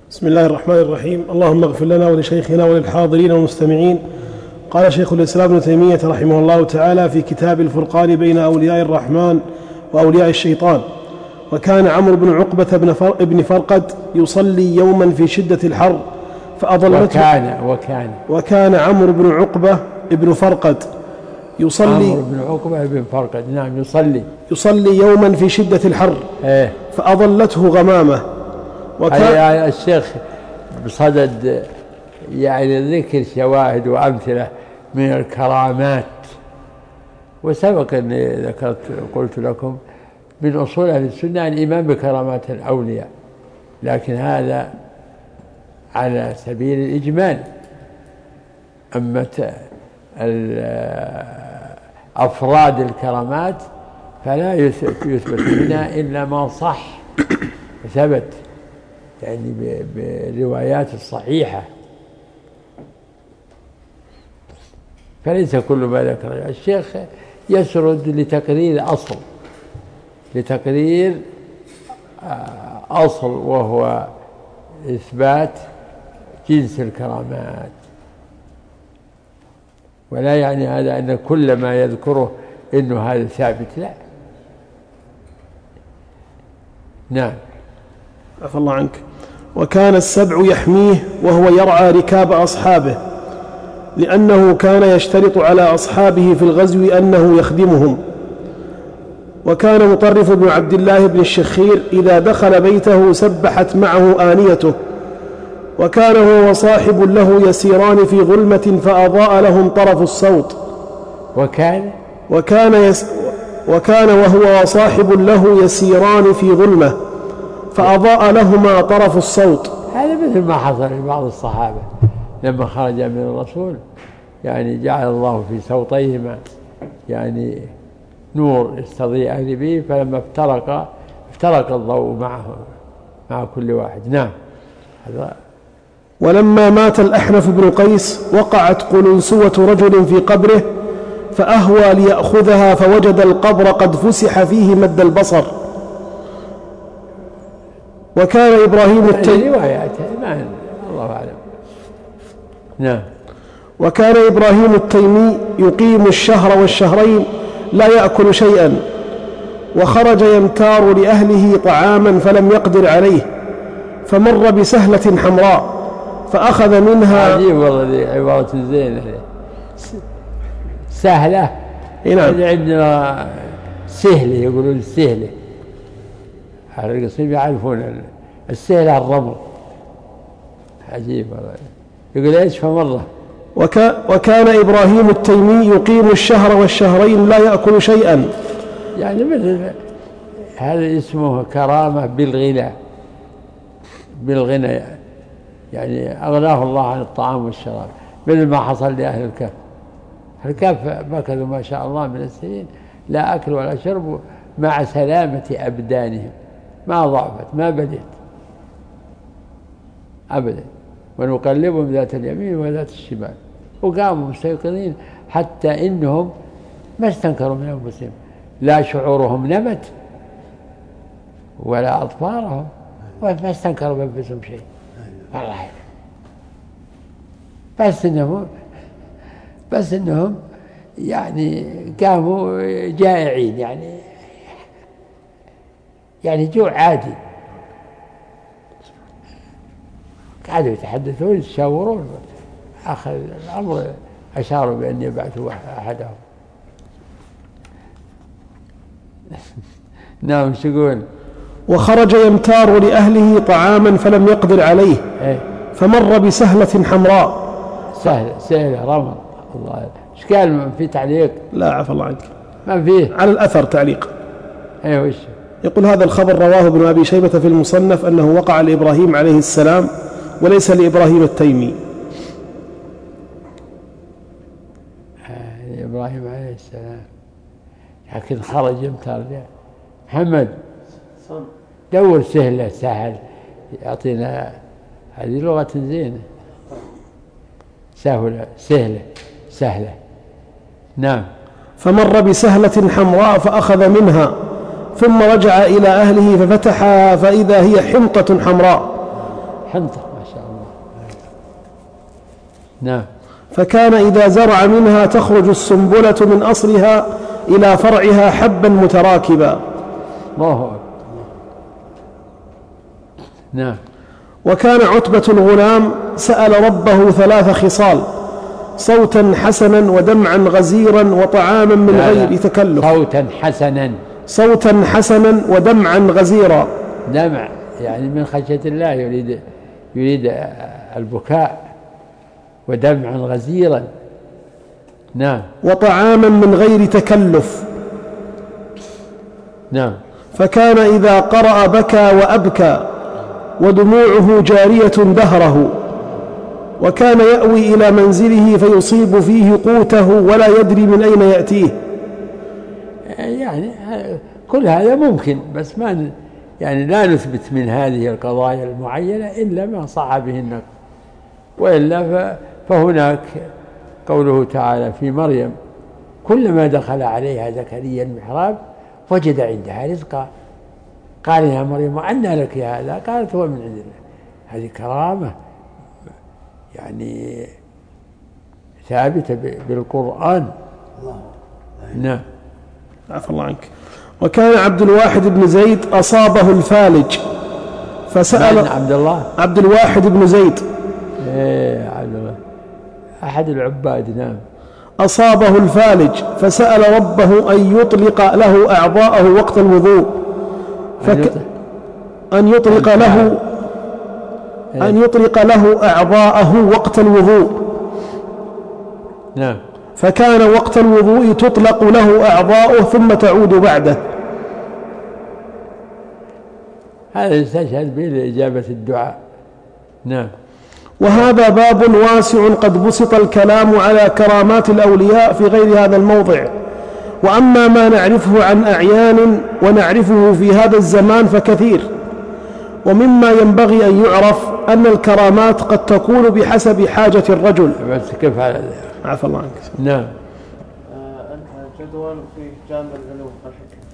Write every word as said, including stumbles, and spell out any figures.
بسم الله الرحمن الرحيم. اللهم اغفر لنا ولشيخنا وللحاضرين والمستمعين. قال شيخ الإسلام ابن تيمية رحمه الله تعالى في كتاب الفرقان بين أولياء الرحمن وأولياء الشيطان: وكان عمرو بن عقبة بن فرقد يصلي يوما في شدة الحر فأضلته وكان وكان وكان عمرو بن عقبة بن فرقد يصلي عمرو بن عقبة بن فرقد نعم يصلي يصلي يوما في شدة الحر ايه فأضلته غمامة. وكان الشيخ بصدد يعني ذكر شواهد وأمثلة من الكرامات، وسبق أني ذكرت قلت لكم من أصول أهل السنة الإيمان بكرامات الأولياء، لكن هذا على سبيل الإجمال. أما أفراد الكرامات فلا يثبت منها إلا ما صح وثبت يعني بالروايات الصحيحة، فليس كل ما ذكر الشيخ يسرد لتقرير أصل لتقرير أصل وهو إثبات جنس الكرامات، ولا يعني هذا أن كل ما يذكره إنه هذا ثابت، لا. نعم. عفى الله عنك. وكان السبع يحميه وهو يرعى ركاب أصحابه، لأنه كان يشترط على أصحابه في الغزو أنه يخدمهم. وكان مطرف بن عبد الله بن الشخير إذا دخل بيته سبحت معه آنيته، وكان هو وصاحب له يسيران في ظلمة فأضاء لهم طرف الصوت. وكان وكان, يس وكان وهو وصاحب له يسيران في ظلمة فأضاء لهما طرف الصوت. هذا مثل ما حصل لبعض الصحابة لما خرج من الرسول، يعني جعل الله في صوتيهما يعني نور يستضيء به، فلما افترق افترق الضوء معه مع كل واحد. نعم. هذا. ولما مات الأحنف بن قيس وقعت قلنسوة رجل في قبره فأهوى ليأخذها فوجد القبر قد فسح فيه مد البصر. وكان إبراهيم التيمي الله أعلم. نعم. وكان إبراهيم التيمي يقيم الشهر والشهرين لا يأكل شيئا، وخرج يمتار لأهله طعاما فلم يقدر عليه، فمر بسهلة حمراء فأخذ منها. عجيب والله، عبارة زينة. سهلة. نعم. عندنا سهلة يقولون السهلة، على القصيم يعرفون السهلة الرمل. عجيب والله. يقول ايش فمره. وكا وكان إبراهيم التيمي يقيم الشهر والشهرين لا يأكل شيئا، يعني مثل هذا اسمه كرامة بالغنى بالغنى يعني أغناه الله عن الطعام والشراب، مثل ما حصل لأهل الكهف. الكهف مكثوا ما شاء الله من السنين لا أكل ولا شرب مع سلامة أبدانهم، ما ضعفت ما بدت أبدا، ونقلبهم ذات اليمين وذات الشمال، وقاموا مستيقظين حتى إنهم ما استنكروا من أنفسهم، لا شعورهم نمت ولا أطفارهم، وما استنكروا بأنفسهم شيء والله، بس إنهم بس إنهم يعني قاموا جائعين، يعني يعني جوع عادي، قعدوا يتحدثون يتشاورون، أخذ الأمر أشاروا بأن يبعثوا أحدهم. نعم. شقول. وخرج يمتار لأهله طعاما فلم يقدر عليه، ايه؟ فمر بسهلة حمراء. سهلة سهلة رمل. الله. ايش قال في تعليق؟ لا عفى الله عنك. ما فيه على الأثر تعليق. ايه وش يقول؟ هذا الخبر رواه ابن أبي شيبة في المصنف أنه وقع لإبراهيم عليه السلام وليس لإبراهيم التيمي. آه إبراهيم عليه السلام، لكن خرج يمتار. محمد دور سهلة سهل يعطينا، هذه لغة زينة. سهلة سهلة سهلة. نعم. فمر بسهلة حمراء فأخذ منها ثم رجع إلى أهله ففتحها فإذا هي حنطة حمراء حنطة ما شاء الله. نعم. فكان إذا زرع منها تخرج السنبلة من أصلها إلى فرعها حبا متراكبا. الله أكبر. نعم. وكان عتبة الغلام سأل ربه ثلاث خصال: صوتا حسنا ودمعا غزيرا وطعاما من غير تكلف. صوتا حسنا صوتا حسنا ودمعا غزيرا. دمع يعني من خشية الله، يريد يريد البكاء، ودمعا غزيرا. نعم. وطعاما من غير تكلف. نعم. فكان إذا قرأ بكى وأبكى ودموعه جارية دهره، وكان يأوي إلى منزله فيصيب فيه قوته ولا يدري من أين يأتيه. يعني كل هذا ممكن، بس ما يعني لا نثبت من هذه القضايا المعينة إلا ما صح به النقل، وإلا فهناك قوله تعالى في مريم: كلما دخل عليها زكريا المحراب وجد عندها رزقا قال يا مريم أنى لك هذا؟ قالت هو من عند الله. هذه كرامة يعني ثابتة بالقرآن. نعم. عفى الله عنك. وكان عبد الواحد بن زيد أصابه الفالج فسأل عبد الله عبد الواحد بن زيد إيه عبد الله أحد العباد. نعم. أصابه الفالج فسأل ربه أن يطلق له أعضاءه وقت الوضوء، فك... أن يطلق له أن يطلق له أعضاءه وقت الوضوء. نعم. فكان وقت الوضوء تطلق له أعضاؤه ثم تعود بعده. هذا يستشهد به لإجابة الدعاء. نعم. وهذا باب واسع قد بسط الكلام على كرامات الأولياء في غير هذا الموضع. وأما ما نعرفه عن أعيان ونعرفه في هذا الزمان فكثير. ومما ينبغي أن يعرف أن الكرامات قد تكون بحسب حاجة الرجل. بس كيف هذا؟ عفى الله عنك. نعم. جدول في جامع العلوم